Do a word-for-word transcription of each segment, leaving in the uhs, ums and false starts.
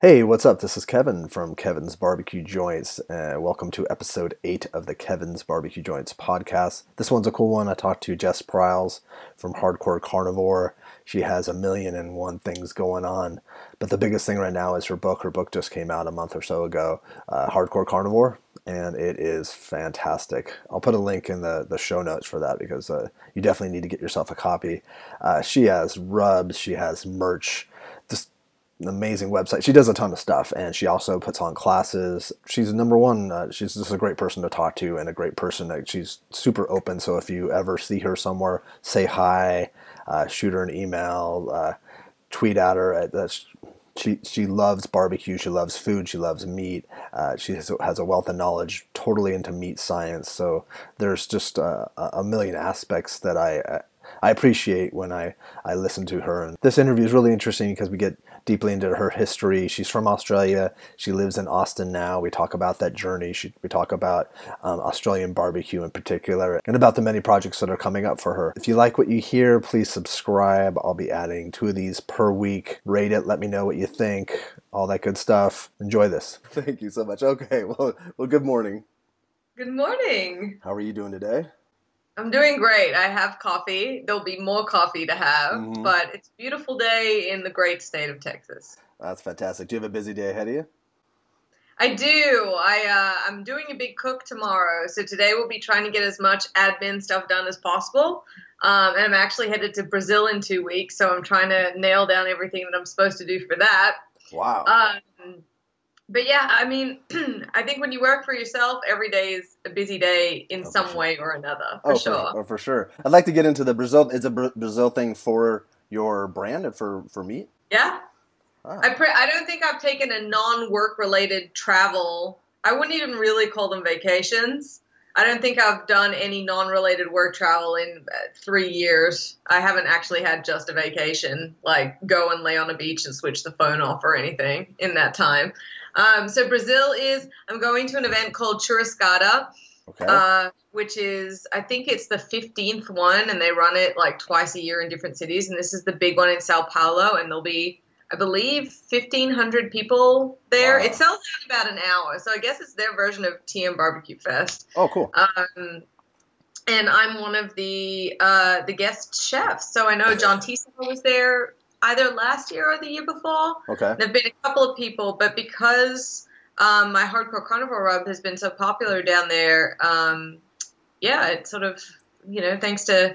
Hey, what's up? This is Kevin from Kevin's Barbecue Joints. Uh, welcome to episode eight of the Kevin's Barbecue Joints podcast. This one's a cool one. I talked to Jess Pryles from Hardcore Carnivore. She has a million and one things going on, but the biggest thing right now is her book. Her book just came out a month or so ago, uh, Hardcore Carnivore, and it is fantastic. I'll put a link in the, the show notes for that because uh, you definitely need to get yourself a copy. Uh, she has rubs, she has merch, just an amazing website. She does a ton of stuff, and she also puts on classes. She's number one. Uh, she's just a great person to talk to, and a great person. That she's super open. So if you ever see her somewhere, say hi, uh, shoot her an email, uh, tweet at her. That's she. She loves barbecue. She loves food. She loves meat. Uh, she has, has a wealth of knowledge, totally into meat science. So there's just uh, a million aspects that I. I appreciate when I, I listen to her. And this interview is really interesting because we get deeply into her history. She's from Australia. She lives in Austin now. We talk about that journey. She, we talk about um, Australian barbecue in particular and about the many projects that are coming up for her. If you like what you hear, please subscribe. I'll be adding two of these per week. Rate it. Let me know what you think. All that good stuff. Enjoy this. Thank you so much. Okay. Well, well, good morning. Good morning. How are you doing today? I'm doing great. I have coffee. There'll be more coffee to have, mm-hmm. but it's a beautiful day in the great state of Texas. That's fantastic. Do you have a busy day ahead of you? I do. I, uh, I'm doing a big cook tomorrow, so today we'll be trying to get as much admin stuff done as possible. Um, and I'm actually headed to Brazil in two weeks, so I'm trying to nail down everything that I'm supposed to do for that. Wow. Um, But yeah, I mean, I think when you work for yourself, every day is a busy day in oh, some sure. way or another, for oh, sure. For, oh, for sure. I'd like to get into the Brazil. Is a Brazil thing for your brand and for, for meat? Yeah. Ah. I pre- I don't think I've taken a non-work related travel. I wouldn't even really call them vacations. I don't think I've done any non-related work travel in three years. I haven't actually had just a vacation, like go and lay on a beach and switch the phone off or anything in that time. Um, so Brazil is, I'm going to an event called Churrascada, okay. uh, which is, I think it's the fifteenth one, and they run it like twice a year in different cities. And this is the big one in Sao Paulo, and there'll be, I believe, fifteen hundred people there. Wow. It sells out in about an hour. So I guess it's their version of T M Barbecue Fest. Oh, cool. Um, and I'm one of the, uh, the guest chefs. So I know John Tisa was there either last year or the year before. Okay. There have been a couple of people, but because um, my Hardcore Carnivore rub has been so popular down there, um, yeah, it's sort of, you know, thanks to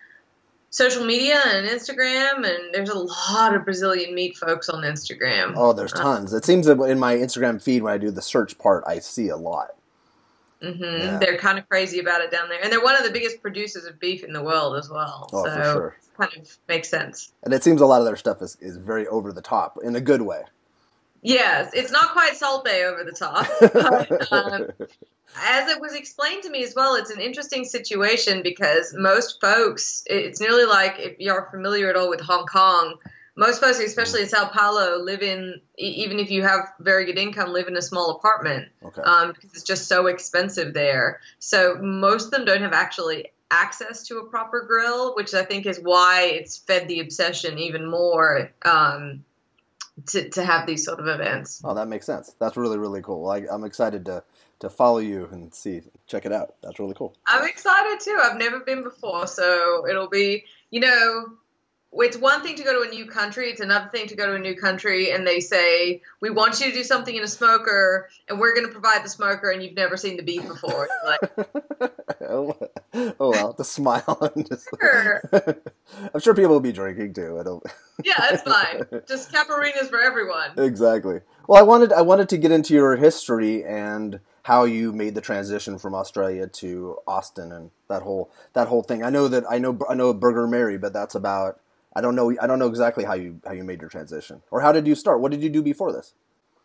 social media and Instagram, and there's a lot of Brazilian meat folks on Instagram. Oh, there's tons. It seems that in my Instagram feed, when I do the search part, I see a lot. Mm-hmm. Yeah. They're kind of crazy about it down there. And they're one of the biggest producers of beef in the world as well. Oh, so for sure. It kind of makes sense. And it seems a lot of their stuff is, is very over the top, in a good way. Yes, it's not quite Salt Bae over the top. But, um, as it was explained to me as well, it's an interesting situation because most folks, it's nearly like if you're familiar at all with Hong Kong, most folks, especially in Sao Paulo, live in, even if you have very good income, live in a small apartment. Okay. Um, because it's just so expensive there. So most of them don't have actually access to a proper grill, which I think is why it's fed the obsession even more um, to, to have these sort of events. Oh, that makes sense. That's really, really cool. I, I'm excited to, to follow you and see, check it out. That's really cool. I'm excited too. I've never been before, so it'll be, you know, it's one thing to go to a new country. It's another thing to go to a new country and they say, we want you to do something in a smoker and we're going to provide the smoker and you've never seen the beef before. Like, oh, oh, well, the smile. Just, sure. I'm sure people will be drinking too. I don't... Yeah, that's fine. Just caparinas for everyone. Exactly. Well, I wanted, I wanted to get into your history and how you made the transition from Australia to Austin and that whole, that whole thing. I know that I know, I know Burger Mary, but that's about, I don't know. I don't know exactly how you how you made your transition, or how did you start? What did you do before this?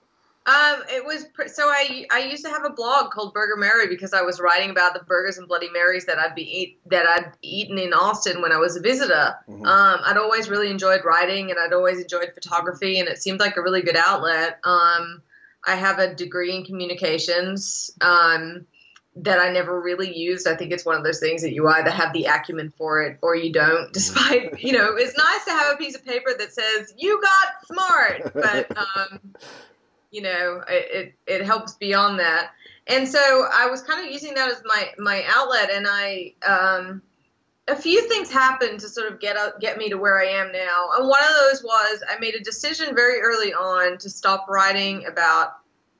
Um, it was so I I used to have a blog called Burger Mary because I was writing about the burgers and Bloody Marys that I'd be eat that I'd eaten in Austin when I was a visitor. Mm-hmm. Um, I'd always really enjoyed writing and I'd always enjoyed photography, and it seemed like a really good outlet. Um, I have a degree in communications. Um, that I never really used. I think it's one of those things that you either have the acumen for it or you don't, despite, you know, it's nice to have a piece of paper that says you got smart, but, um, you know, it, it, it helps beyond that. And so I was kind of using that as my, my outlet, and I, um, a few things happened to sort of get up, get me to where I am now. And one of those was I made a decision very early on to stop writing about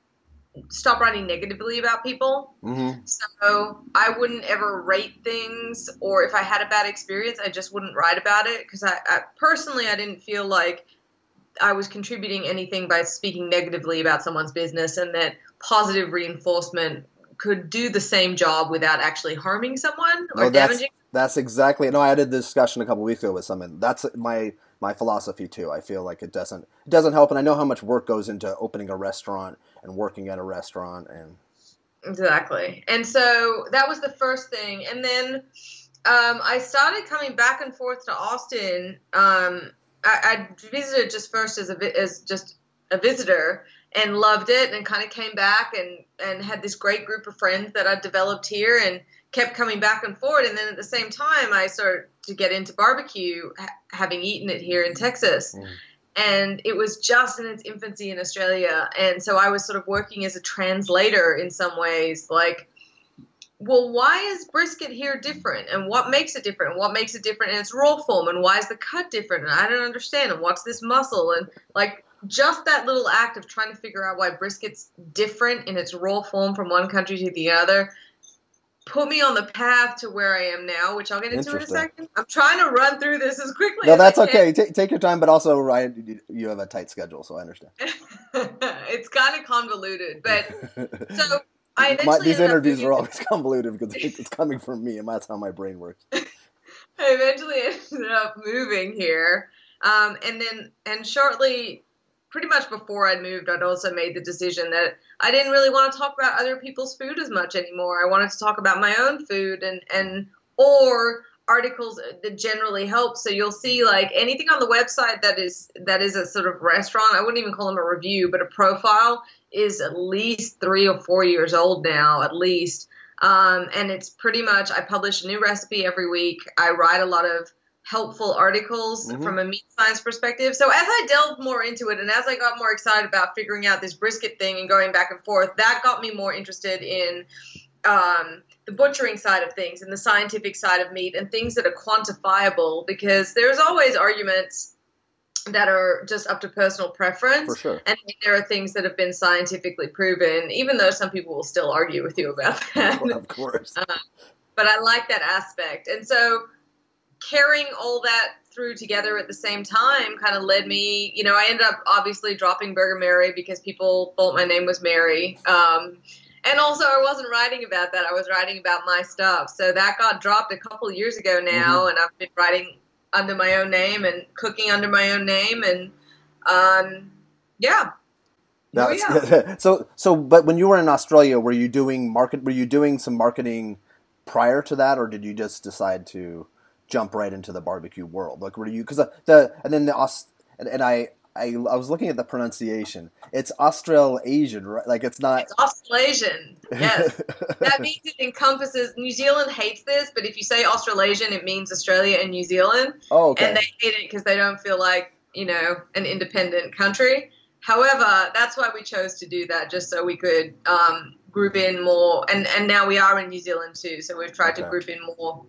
stop writing negatively about people. Mm-hmm. So I wouldn't ever rate things, or if I had a bad experience, I just wouldn't write about it, because I, I personally, I didn't feel like I was contributing anything by speaking negatively about someone's business, and that positive reinforcement could do the same job without actually harming someone or no, that's, damaging. That's exactly, no, I had a discussion a couple weeks ago with someone. That's my my philosophy too. I feel like it doesn't it doesn't help, and I know how much work goes into opening a restaurant and working at a restaurant. And exactly. And so that was the first thing. And then um, I started coming back and forth to Austin. Um, I, I visited just first as a as just a visitor and loved it, and kind of came back and and had this great group of friends that I developed here, and kept coming back and forth. And then at the same time, I started to get into barbecue, ha- having eaten it here in Texas. Mm. And it was just in its infancy in Australia. And so I was sort of working as a translator in some ways, like, well, why is brisket here different? And what makes it different? And what makes it different in its raw form? And why is the cut different? And I don't understand. And what's this muscle? And like just that little act of trying to figure out why brisket's different in its raw form from one country to the other put me on the path to where I am now, which I'll get into in a second. I'm trying to run through this as quickly no, as that's I okay. can. T- take your time, but also, Ryan, you have a tight schedule, so I understand. It's kind of convoluted, but so I eventually my, these interviews moving... are always convoluted because it's coming from me, and that's how my brain works. I eventually ended up moving here, um, and then and shortly, pretty much before I moved, I'd also made the decision that I didn't really want to talk about other people's food as much anymore. I wanted to talk about my own food and, and or articles that generally help. So you'll see like anything on the website that is that is a sort of restaurant. I wouldn't even call them a review, but a profile is at least three or four years old now, at least. Um, and it's pretty much I publish a new recipe every week. I write a lot of helpful articles mm-hmm. from a meat science perspective. So as I delved more into it, and as I got more excited about figuring out this brisket thing and going back and forth, that got me more interested in um, the butchering side of things and the scientific side of meat and things that are quantifiable, because there's always arguments that are just up to personal preference. For sure. And there are things that have been scientifically proven, even though some people will still argue with you about that. Of course. uh, but I like that aspect. And so carrying all that through together at the same time kind of led me, you know, I ended up obviously dropping Burger Mary because people thought my name was Mary. Um, and also I wasn't writing about that. I was writing about my stuff. So that got dropped a couple years ago now. Mm-hmm. And I've been writing under my own name and cooking under my own name. And, um, yeah. That's, oh, yeah. so, so, but when you were in Australia, were you doing market, were you doing some marketing prior to that, or did you just decide to jump right into the barbecue world? Like, were you, because the, the, and then the, and, and I, I, I was looking at the pronunciation. It's Australasian, right? Like, it's not. It's Australasian, yes. That means it encompasses, New Zealand hates this, but if you say Australasian, it means Australia and New Zealand. Oh, okay. And they hate it because they don't feel like, you know, an independent country. However, that's why we chose to do that, just so we could um, group in more. And, and now we are in New Zealand, too, so we've tried okay. to group in more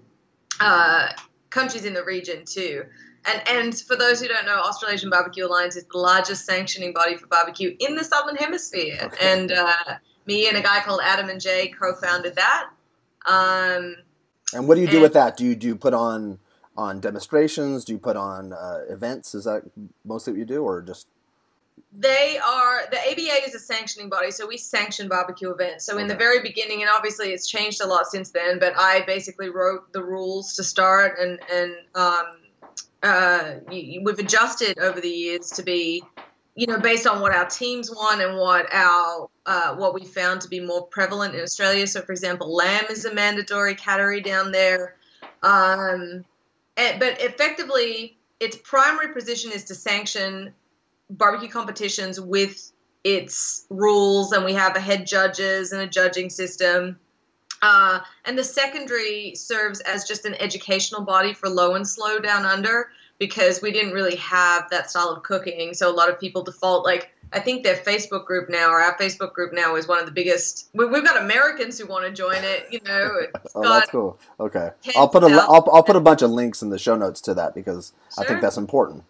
uh countries in the region too. And and for those who don't know, Australasian Barbecue Alliance is the largest sanctioning body for barbecue in the Southern Hemisphere. Okay. And uh, me and a guy called Adam and Jay co-founded that. Um, and what do you do and, with that? Do you do you put on on demonstrations? Do you put on uh, events? Is that mostly what you do, or just? They are, the A B A is a sanctioning body, so we sanction barbecue events. So okay. in the very beginning, and obviously it's changed a lot since then, but I basically wrote the rules to start, and, and um, uh, we've adjusted over the years to be, you know, based on what our teams want and what our, uh, what we found to be more prevalent in Australia. So for example, lamb is a mandatory category down there. Um, and, but effectively, its primary position is to sanction barbecue competitions with its rules, and we have a head judges and a judging system. Uh, and the secondary serves as just an educational body for low and slow down under, because we didn't really have that style of cooking. So a lot of people default, like, I think their Facebook group now, or our Facebook group now, is one of the biggest. We, we've got Americans who want to join it. You know, it's oh, got that's cool. Okay, I'll put a I'll I'll put a bunch of links in the show notes to that, because sure. I think that's important.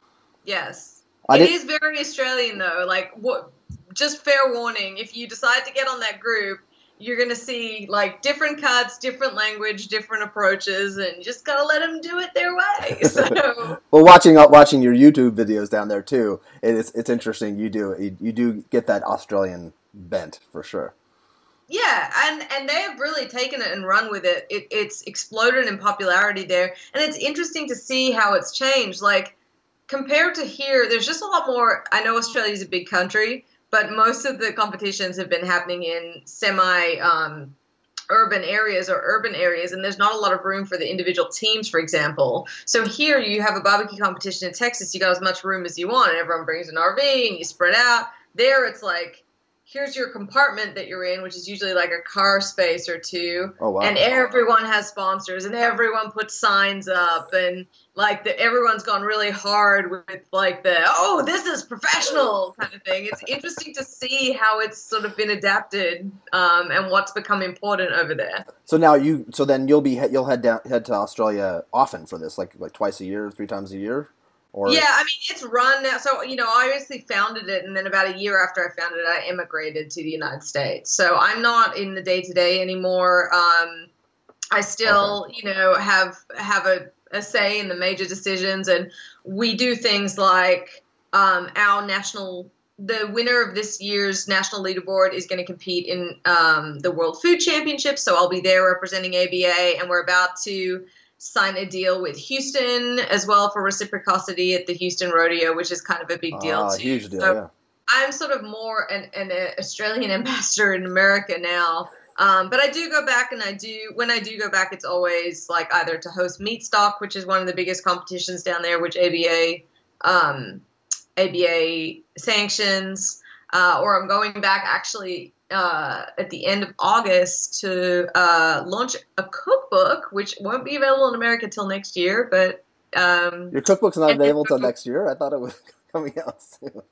Yes, I it did... is very Australian though. Like, what? Just fair warning: if you decide to get on that group, you're going to see like different cuts, different language, different approaches, and you just got to let them do it their way. So, well, watching watching your YouTube videos down there too, it's it's interesting. You do you, you do get that Australian bent for sure. Yeah, and, and they have really taken it and run with it. it. It's exploded in popularity there, and it's interesting to see how it's changed. Like, compared to here, there's just a lot more. I know Australia's a big country, but most of the competitions have been happening in semi um, urban areas or urban areas, and there's not a lot of room for the individual teams, for example. So here you have a barbecue competition in Texas, you got as much room as you want, and everyone brings an R V, and you spread out. There it's like, here's your compartment that you're in, which is usually like a car space or two. Oh, wow. And everyone has sponsors, and everyone puts signs up, and like the, everyone's gone really hard with like the, oh, this is professional kind of thing. It's interesting to see how it's sort of been adapted um, and what's become important over there. So now you, so then you'll be, you'll head down, head to Australia often for this, like like twice a year, three times a year? Or... Yeah, I mean, it's run now. So, you know, I obviously founded it, and then about a year after I founded it, I immigrated to the United States. So I'm not in the day-to-day anymore. Um, I still, okay. you know, have have a, a say in the major decisions, and we do things like um, our national, the winner of this year's national leaderboard is going to compete in um, the World Food Championships, so I'll be there representing A B A, and we're about to sign a deal with Houston as well for reciprocity at the Houston Rodeo, which is kind of a big deal ah, too. Huge deal, so yeah. I'm sort of more an, an Australian ambassador in America now. Um, but I do go back, and I do, when I do go back, it's always like either to host Meatstock, which is one of the biggest competitions down there, which A B A, um, A B A sanctions, uh, or I'm going back actually Uh, at the end of August to uh, launch a cookbook, which won't be available in America till next year. But um, your cookbook's not available till next year? I thought it was coming out soon.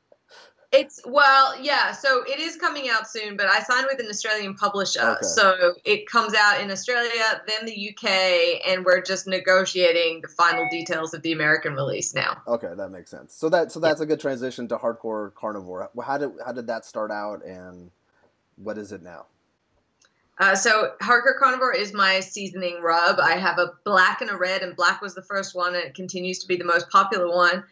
It's well, yeah. So it is coming out soon, but I signed with an Australian publisher, okay. so it comes out in Australia, then the U K, and we're just negotiating the final details of the American release now. Okay, that makes sense. So that so that's a good transition to Hardcore Carnivore. How did how did that start out, and what is it now? Uh, so Hardcore Carnivore is my seasoning rub. I have a black and a red, and black was the first one, and it continues to be the most popular one.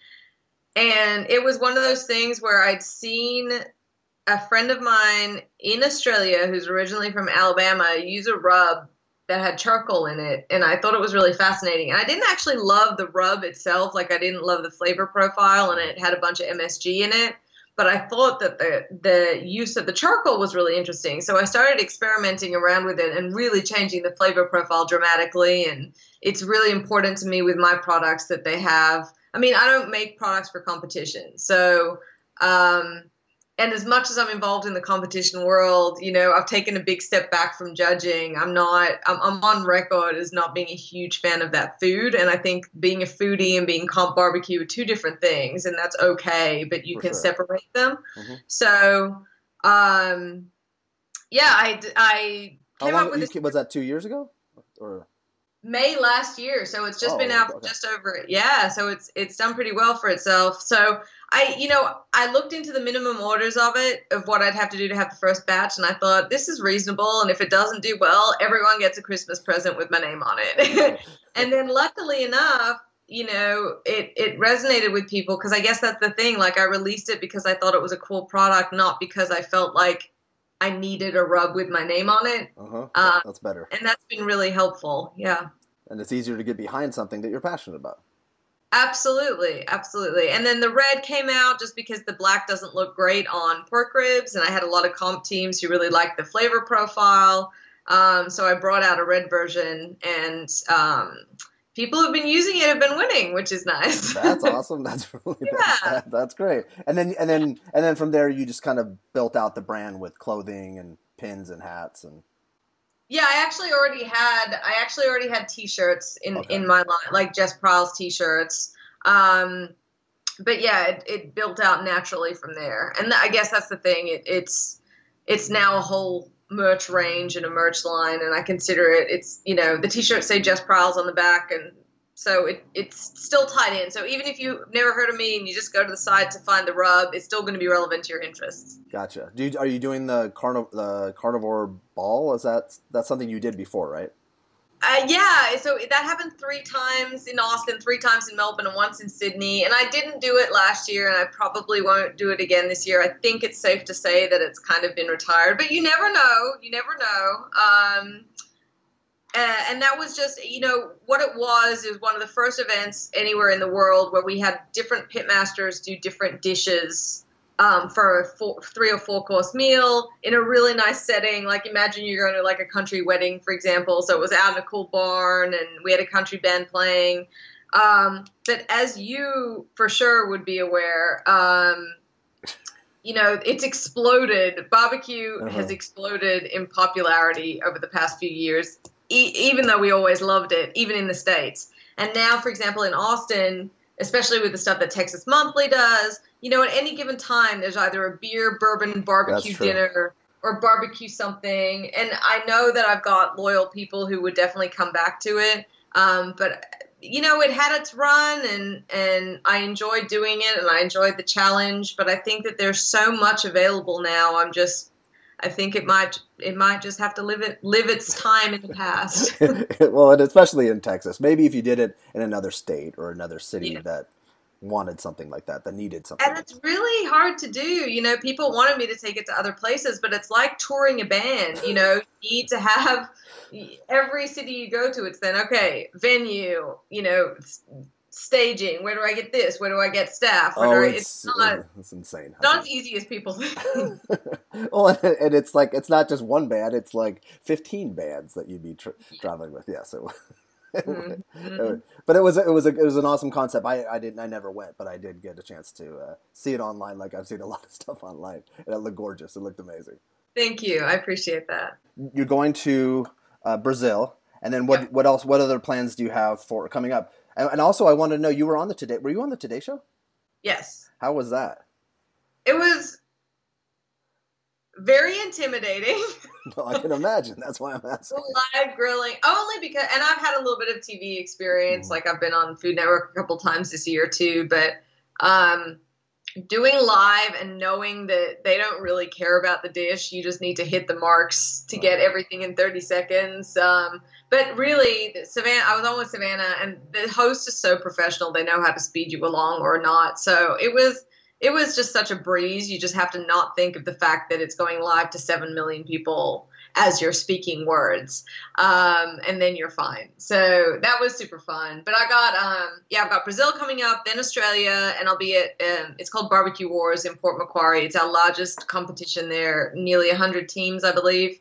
And it was one of those things where I'd seen a friend of mine in Australia who's originally from Alabama use a rub that had charcoal in it, and I thought it was really fascinating. And I didn't actually love the rub itself. Like, I didn't love the flavor profile, and it had a bunch of M S G in it. But I thought that the the use of the charcoal was really interesting. So I started experimenting around with it and really changing the flavor profile dramatically. And it's really important to me with my products that they have. I mean, I don't make products for competition. So, um, and as much as I'm involved in the competition world, you know, I've taken a big step back from judging. I'm not, I'm, I'm on record as not being a huge fan of that food. And I think being a foodie and being comp barbecue are two different things, and that's okay, but you For can sure. separate them. Mm-hmm. So, um, yeah, I, I How came long, up with you, this was that two years ago? Or May last year, so it's just oh, been out for okay. just over, yeah, so it's it's done pretty well for itself. So I, you know, I looked into the minimum orders of it, of what I'd have to do to have the first batch, and I thought, this is reasonable, and if it doesn't do well, everyone gets a Christmas present with my name on it. And then luckily enough, you know, it, it resonated with people, because I guess that's the thing, like, I released it because I thought it was a cool product, not because I felt like I needed a rub with my name on it. Uh-huh. Uh, That's better. And that's been really helpful, yeah. And it's easier to get behind something that you're passionate about. Absolutely, absolutely. And then the red came out just because the black doesn't look great on pork ribs, and I had a lot of comp teams who really liked the flavor profile. Um, so I brought out a red version, and um, people who've been using it have been winning, which is nice. That's awesome. That's really Yeah. that's, that's great. And then and then and then from there you just kind of built out the brand with clothing and pins and hats and Yeah, I actually already had I actually already had T-shirts in, okay. in my line, like Jess Pryles T-shirts. Um, but yeah, it, it built out naturally from there. And th- I guess that's the thing. It, it's it's now a whole merch range and a merch line, and I consider it. It's you know the T-shirts say Jess Pryles on the back, and so it it's still tied in. So even if you've never heard of me and you just go to the site to find the rub, it's still going to be relevant to your interests. Gotcha. Do you, are you doing the carniv- the carnivore ball? Is that that's something you did before, right? Uh, yeah. So that happened three times in Austin, three times in Melbourne, and once in Sydney. And I didn't do it last year, and I probably won't do it again this year. I think it's safe to say that it's kind of been retired, but you never know. You never know. Um, Uh, and that was just, you know, what it was is one of the first events anywhere in the world where we had different pitmasters do different dishes um, for a four, three or four course meal in a really nice setting. Like imagine you're going to like a country wedding, for example. So it was out in a cool barn and we had a country band playing. Um, but as you for sure would be aware, um, you know, it's exploded. Barbecue uh-huh. has exploded in popularity over the past few years. Even though we always loved it, even in the States. And now, for example, in Austin, especially with the stuff that Texas Monthly does, you know, at any given time, there's either a beer, bourbon, barbecue dinner or barbecue something. And I know that I've got loyal people who would definitely come back to it. Um, but, you know, it had its run and, and I enjoyed doing it and I enjoyed the challenge. But I think that there's so much available now. I'm just... I think it might it might just have to live it live its time in the past. Well, and especially in Texas. Maybe if you did it in another state or another city yeah. that wanted something like that, that needed something. And it's really hard to do. You know, people wanted me to take it to other places, but it's like touring a band. You know, you need to have every city you go to. It's then okay, venue. You know. Staging. Where do I get this? Where do I get staff? Where oh, I, it's, it's not. It's insane. Not as easy as people think. Well, and it's like it's not just one band; it's like fifteen bands that you'd be tra- traveling with. Yeah, so. Mm-hmm. But it was it was a, it was an awesome concept. I I didn't I never went, but I did get a chance to uh, see it online. Like I've seen a lot of stuff online, and it looked gorgeous. It looked amazing. Thank you. I appreciate that. You're going to uh, Brazil, and then what? Yep. What else? What other plans do you have for coming up? And, and also, I wanted to know, you were on the Today. Were you on the Today Show? Yes. How was that? It was very intimidating. No, I can imagine. That's why I'm asking. Live grilling, only because, and I've had a little bit of T V experience. Mm. Like I've been on Food Network a couple times this year too. But um, doing live and knowing that they don't really care about the dish, you just need to hit the marks to get everything in thirty seconds. Um, But really, Savannah, I was on with Savannah, and the host is so professional. They know how to speed you along or not. So it was it was just such a breeze. You just have to not think of the fact that it's going live to seven million people as you're speaking words, um, and then you're fine. So that was super fun. But I got, um, yeah, I've got Brazil coming up, then Australia, and I'll be at, um, it's called Barbecue Wars in Port Macquarie. It's our largest competition there, nearly one hundred teams, I believe.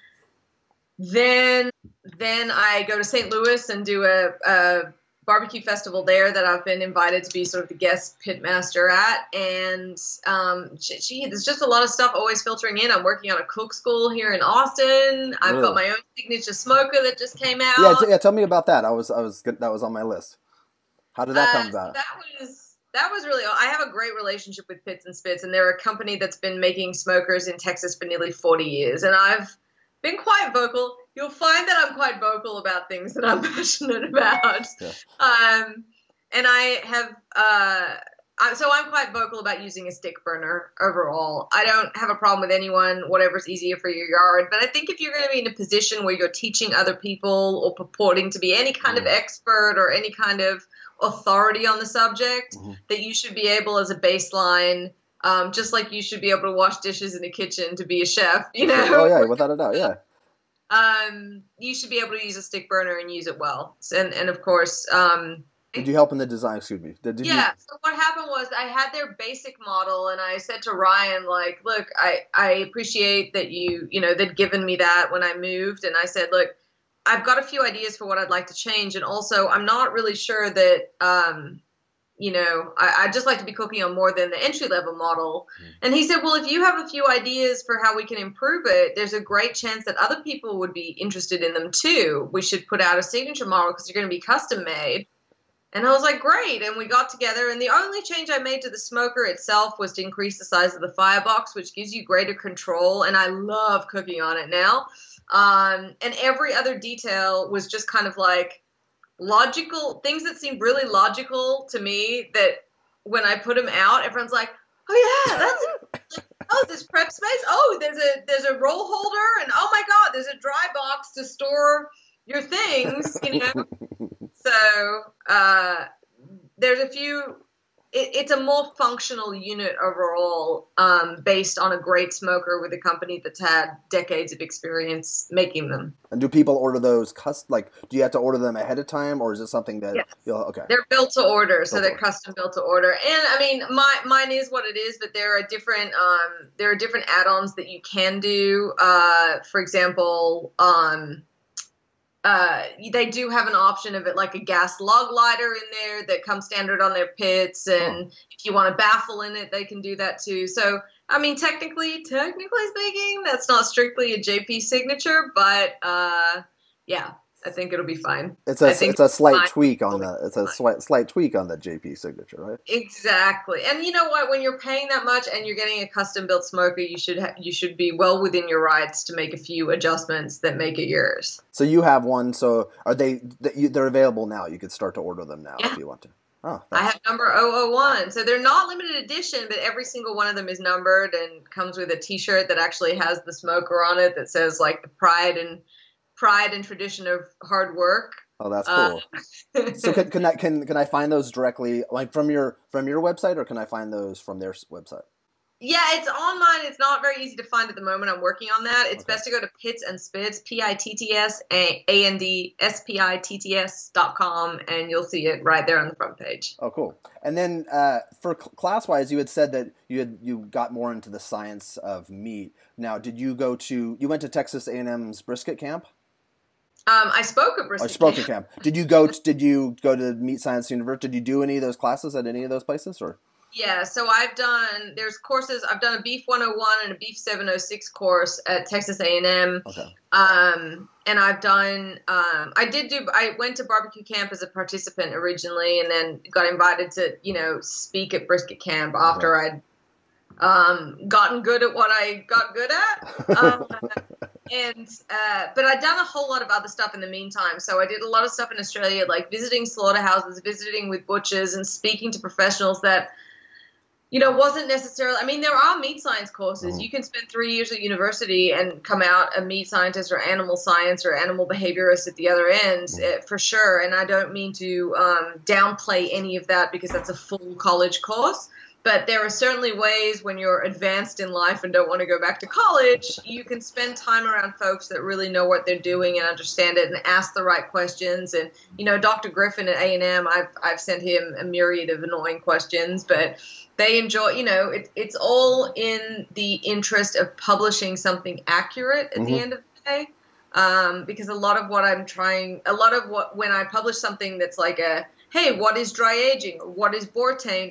Then then I go to Saint Louis and do a, a barbecue festival there that I've been invited to be sort of the guest pitmaster at. And um, gee, there's just a lot of stuff always filtering in. I'm working on a cook school here in Austin. I've really? got my own signature smoker that just came out. Yeah, t- yeah. Tell me about that. I was I was good. That was on my list. How did that uh, come about? That was that was really. I have a great relationship with Pits and Spits, and they're a company that's been making smokers in Texas for nearly forty years, and I've been quite vocal. You'll find that I'm quite vocal about things that I'm passionate about. Yeah. Um, and I have, uh, I, so I'm quite vocal about using a stick burner overall. I don't have a problem with anyone, whatever's easier for your yard. But I think if you're going to be in a position where you're teaching other people or purporting to be any kind mm-hmm. of expert or any kind of authority on the subject, mm-hmm. that you should be able as a baseline, um, just like you should be able to wash dishes in a kitchen to be a chef, you know? Oh, yeah, without a doubt, yeah. Um, you should be able to use a stick burner and use it well. And, and of course, um, did you help in the design? Excuse me. Did, did yeah. You... So what happened was I had their basic model and I said to Ryan, like, look, I, I appreciate that you, you know, they'd given me that when I moved. And I said, look, I've got a few ideas for what I'd like to change. And also I'm not really sure that, um, you know, I, I'd just like to be cooking on more than the entry level model. Mm. And he said, well, if you have a few ideas for how we can improve it, there's a great chance that other people would be interested in them too. We should put out a signature model because you're going to be custom made. And I was like, great. And we got together. And the only change I made to the smoker itself was to increase the size of the firebox, which gives you greater control. And I love cooking on it now. Um, and every other detail was just kind of like logical things that seemed really logical to me, that when I put them out, everyone's like, oh yeah, that's it. Oh, there's prep space. Oh, there's a there's a roll holder, and oh my God, there's a dry box to store your things, you know. So uh, there's a few. It, it's a more functional unit overall, um, based on a great smoker with a company that's had decades of experience making them. And do people order those? Cust- like, do you have to order them ahead of time, or is it something that? Yes. You'll, okay. They're built to order, so built they're order. custom built to order. And I mean, my mine is what it is, but there are different um, there are different add-ons that you can do. Uh, for example, um. Uh, they do have an option of it, like a gas log lighter in there that comes standard on their pits. And oh. if you want a baffle in it, they can do that too. So, I mean, technically, technically speaking, that's not strictly a J P signature, but, uh, yeah, I think it'll be fine. It's a, I think it's a slight fine. tweak on the, it's a slight, slight tweak on the J P signature, right? Exactly. And you know what, when you're paying that much and you're getting a custom built smoker, you should, ha- you should be well within your rights to make a few adjustments that make it yours. So you have one. So are they, they're available now. You could start to order them now yeah. if you want to. Oh, I have number zero zero one. So they're not limited edition, but every single one of them is numbered and comes with a t-shirt that actually has the smoker on it that says like the pride and pride and tradition of hard work. Oh, that's cool. Uh, so can, can I can can I find those directly, like from your from your website, or can I find those from their website? Yeah, it's on mine. It's not very easy to find at the moment. I'm working on that. It's okay. Best to go to Pitts and Spitz, P I T T S A N D S P I T T S dot com, and you'll see it right there on the front page. Oh, cool. And then uh, for class-wise, you had said that you had you got more into the science of meat. Now, did you go to, you went to Texas A and M's brisket camp? Um, I spoke at brisket I spoke camp. at camp. Did you go? To, did you go to Meat Science University? Did you do any of those classes at any of those places, or? Yeah, so I've done. There's courses. I've done a Beef one oh one and a Beef seven oh six course at Texas A and M. Okay. Um, and I've done. Um, I did do. I went to barbecue camp as a participant originally, and then got invited to, you know, speak at brisket camp after okay. I'd um, gotten good at what I got good at. Um, And, uh, but I'd done a whole lot of other stuff in the meantime. So I did a lot of stuff in Australia, like visiting slaughterhouses, visiting with butchers, and speaking to professionals that, you know, wasn't necessarily, I mean, there are meat science courses. You can spend three years at university and come out a meat scientist or animal science or animal behaviorist at the other end, uh, for sure. And I don't mean to um, downplay any of that, because that's a full college course. But there are certainly ways when you're advanced in life and don't want to go back to college, you can spend time around folks that really know what they're doing and understand it and ask the right questions. And, you know, Doctor Griffin at A and M, I've, I've sent him a myriad of annoying questions, but they enjoy, you know, it, it's all in the interest of publishing something accurate at mm-hmm. the end of the day. Um, because a lot of what I'm trying, a lot of what, when I publish something that's like a, hey, what is dry aging? Or what is Bourdain?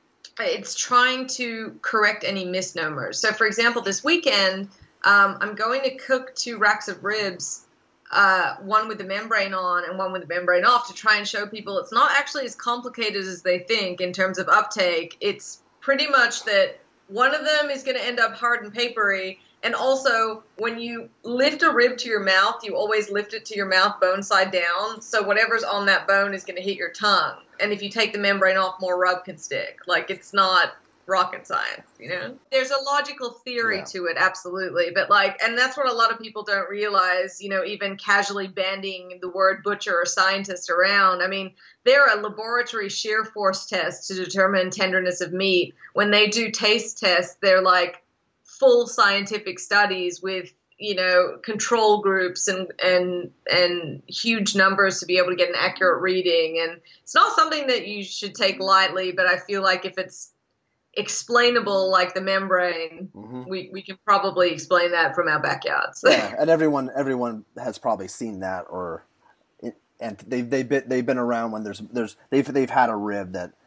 It's trying to correct any misnomers. So, for example, this weekend, um, I'm going to cook two racks of ribs, uh, one with the membrane on and one with the membrane off, to try and show people it's not actually as complicated as they think in terms of uptake. It's pretty much that one of them is going to end up hard and papery. And also, when you lift a rib to your mouth, you always lift it to your mouth bone side down. So whatever's on that bone is going to hit your tongue. And if you take the membrane off, more rub can stick. Like, it's not rocket science, you know? There's a logical theory yeah. to it, absolutely. But, like, and that's what a lot of people don't realize, you know, even casually banding the word butcher or scientist around. I mean, there are laboratory shear force tests to determine tenderness of meat. When they do taste tests, they're like full scientific studies with, you know, control groups and, and, and huge numbers to be able to get an accurate reading. And it's not something that you should take lightly, but I feel like if it's explainable, like the membrane, mm-hmm. we, we can probably explain that from our backyards. Yeah. And everyone, everyone has probably seen that, or, and they've, they've been, they've been around when there's, there's, they've, they've had a rib that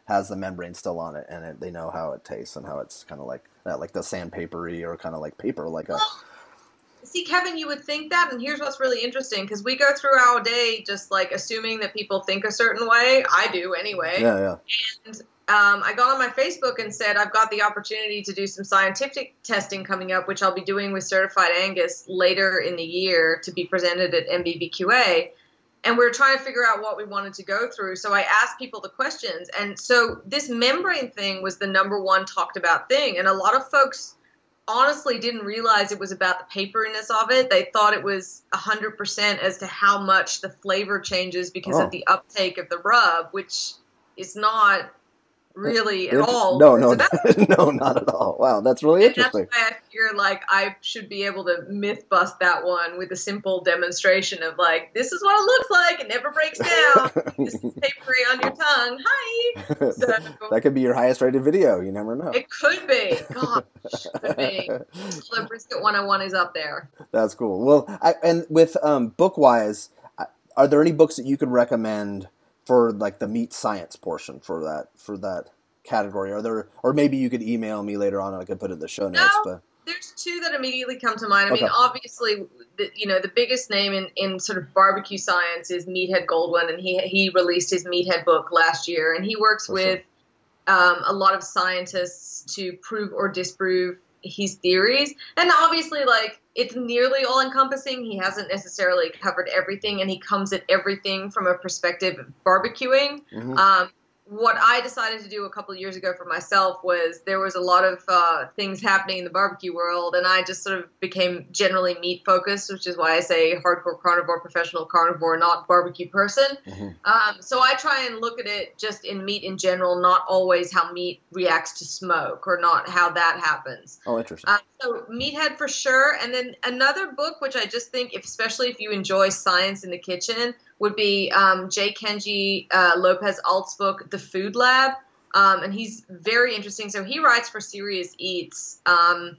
has the membrane still on it, and it, they know how it tastes and how it's kind of like that, like the sandpapery or kind of like paper, like a. See, Kevin, you would think that, and here's what's really interesting, because we go through our day just like assuming that people think a certain way. I do anyway. Yeah, yeah. And um, I got on my Facebook and said I've got the opportunity to do some scientific testing coming up, which I'll be doing with Certified Angus later in the year to be presented at M B B Q A. And we were trying to figure out what we wanted to go through. So I asked people the questions. And so this membrane thing was the number one talked about thing. And a lot of folks honestly didn't realize it was about the paperiness of it. They thought it was one hundred percent as to how much the flavor changes because oh. of the uptake of the rub, which is not really at it, all. No, no, no, not at all. Wow, that's really and interesting. That's why I figure like I should be able to myth bust that one with a simple demonstration of like, this is what it looks like. It never breaks down. This is papery on your tongue. Hi. So, that could be your highest rated video. You never know. It could be. Gosh, could be. The Brisket one oh one is up there. That's cool. Well, I, and with um, book-wise, are there any books that you could recommend for like the meat science portion for that for that category? Are there, or maybe you could email me later on and I could put it in the show notes. No, but there's two that immediately come to mind. I okay. mean, obviously, the, you know, the biggest name in, in sort of barbecue science is Meathead Goldwyn, and he he released his Meathead book last year, and he works for with sure. um, a lot of scientists to prove or disprove his theories. And obviously, like, it's nearly all-encompassing. He hasn't necessarily covered everything, and he comes at everything from a perspective of barbecuing. Mm-hmm. Um, what I decided to do a couple of years ago for myself was there was a lot of uh, things happening in the barbecue world, and I just sort of became generally meat-focused, which is why I say hardcore carnivore, professional carnivore, not barbecue person. Mm-hmm. Um, so I try and look at it just in meat in general, not always how meat reacts to smoke or not how that happens. Oh, interesting. Uh, so Meathead for sure. And then another book, which I just think, if, especially if you enjoy science in the kitchen, would be um, J. Kenji uh, Lopez Alt's book, The Food Lab. Um, and he's very interesting. So he writes for Serious Eats. Um,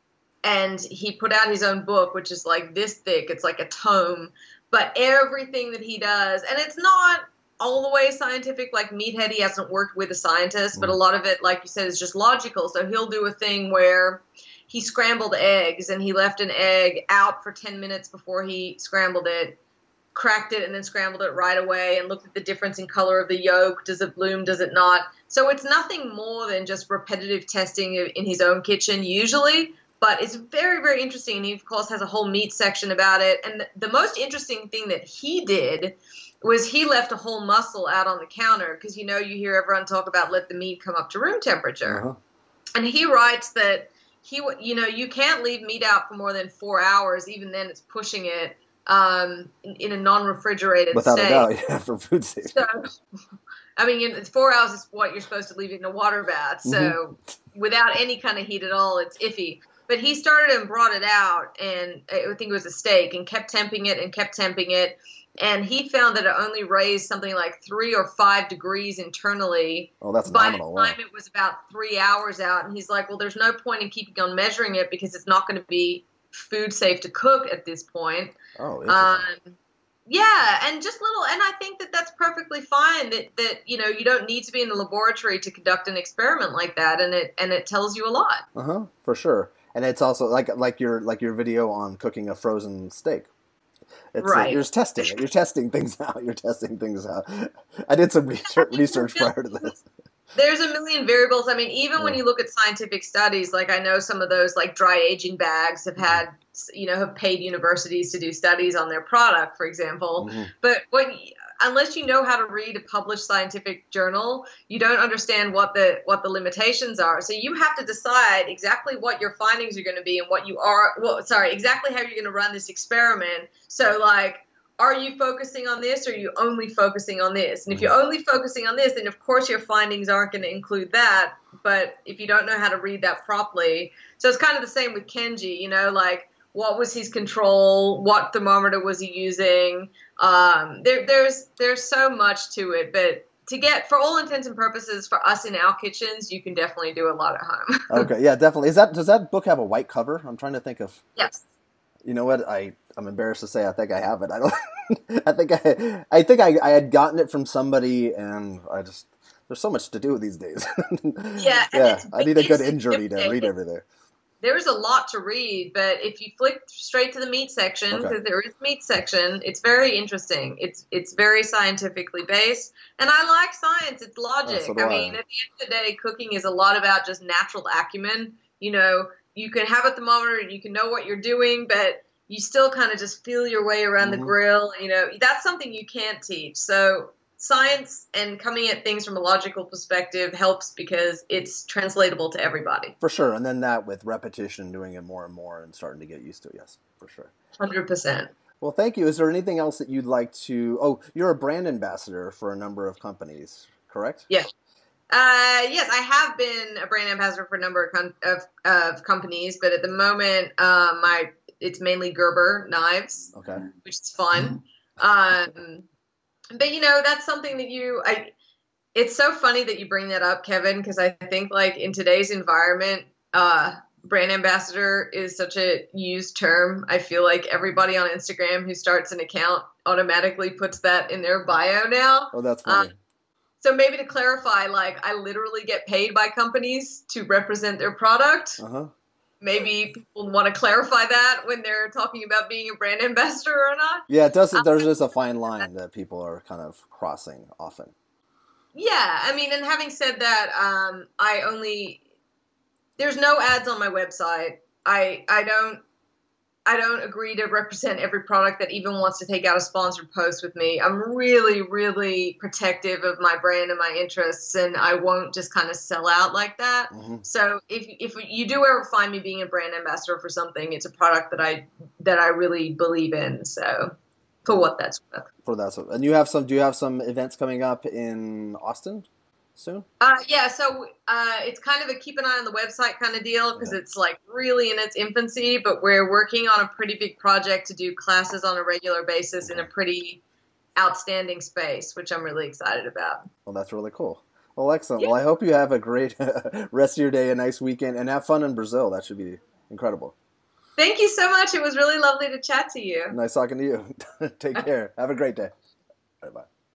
and he put out his own book, which is like this thick. It's like a tome. But everything that he does, and it's not all the way scientific like Meathead. He hasn't worked with a scientist, but a lot of it, like you said, is just logical. So he'll do a thing where he scrambled eggs and he left an egg out for ten minutes before he scrambled it, cracked it, and then scrambled it right away and looked at the difference in color of the yolk. Does it bloom? Does it not? So it's nothing more than just repetitive testing in his own kitchen usually, but it's very, very interesting. And he, of course, has a whole meat section about it. And the, the most interesting thing that he did was he left a whole muscle out on the counter because, you know, you hear everyone talk about let the meat come up to room temperature. Uh-huh. And he writes that, he, you know, you can't leave meat out for more than four hours. Even then it's pushing it um, in, in a non-refrigerated Without state. Without a doubt, yeah, for food safety. So, I mean, in, four hours is what you're supposed to leave it in a water bath. So mm-hmm. without any kind of heat at all, it's iffy. But he started and brought it out, and I think it was a steak, and kept temping it and kept temping it. And he found that it only raised something like three or five degrees internally. Oh, that's By nominal. the time wow. it was about three hours out. And he's like, well, there's no point in keeping on measuring it because it's not going to be food safe to cook at this point. Oh, interesting. Um, yeah, and just little, and I think that that's perfectly fine. That that you know you don't need to be in the laboratory to conduct an experiment like that, and it and it tells you a lot. Uh huh, for sure. And it's also like like your like your video on cooking a frozen steak. It's right. Like you're just testing it. You're testing things out. You're testing things out. I did some research, research prior to this. There's a million variables. I mean, even yeah. when you look at scientific studies, like I know some of those like dry aging bags have had, you know, have paid universities to do studies on their product, for example. Mm-hmm. But when, unless you know how to read a published scientific journal, you don't understand what the what the limitations are. So you have to decide exactly what your findings are going to be and what you are. Well, sorry, exactly how you're going to run this experiment. So like, are you focusing on this or are you only focusing on this? And if you're only focusing on this, then of course your findings aren't going to include that. But if you don't know how to read that properly, so it's kind of the same with Kenji, you know, like what was his control? What thermometer was he using? Um, there, there's there's so much to it, but to get, for all intents and purposes, for us in our kitchens, you can definitely do a lot at home. Okay, yeah, definitely. Is that does that book have a white cover? I'm trying to think of. Yes. You know what? I I'm embarrassed to say I think I have it. I don't. I think I I think I, I had gotten it from somebody and I just there's so much to do these days. Yeah, and yeah. it's, I need a good it's injury to read everything. There's a lot to read, but if you flick straight to the meat section, because okay. there is a meat section, it's very interesting. It's it's very scientifically based, and I like science. It's logic. Oh, so I, I mean, at the end of the day, cooking is a lot about just natural acumen. You know, you can have a thermometer and you can know what you're doing, but you still kind of just feel your way around mm-hmm. the grill. You know, that's something you can't teach. So science and coming at things from a logical perspective helps because it's translatable to everybody. For sure. And then that with repetition, doing it more and more and starting to get used to it. Yes, for sure. one hundred percent. Well, thank you. Is there anything else that you'd like to... Oh, you're a brand ambassador for a number of companies, correct? Yeah. Uh, yes, I have been a brand ambassador for a number of, com- of, of companies, but at the moment, um, my it's mainly Gerber knives, okay, which is fun. Um But, you know, that's something that you, I, it's so funny that you bring that up, Kevin, because I think like in today's environment, uh, brand ambassador is such a used term. I feel like everybody on Instagram who starts an account automatically puts that in their bio now. Oh, that's funny. Um, so maybe to clarify, like I literally get paid by companies to represent their product. Uh-huh. Maybe people want to clarify that when they're talking about being a brand ambassador or not. Yeah, it does. There's just a fine line that people are kind of crossing often. Yeah, I mean, and having said that, um, I only there's no ads on my website. I I don't I don't agree to represent every product that even wants to take out a sponsored post with me. I'm really, really protective of my brand and my interests, and I won't just kind of sell out like that. Mm-hmm. So if if you do ever find me being a brand ambassador for something, it's a product that I that I really believe in. So for what that's worth. For that's worth. And you have some? Do you have some events coming up in Austin soon? Uh, yeah, so uh, it's kind of a keep an eye on the website kind of deal because yeah. it's like really in its infancy, but we're working on a pretty big project to do classes on a regular basis okay. in a pretty outstanding space, which I'm really excited about. Well, that's really cool. Well, excellent. Yeah. Well, I hope you have a great rest of your day, a nice weekend, and have fun in Brazil. That should be incredible. Thank you so much. It was really lovely to chat to you. Nice talking to you. Take care. Have a great day. Bye-bye.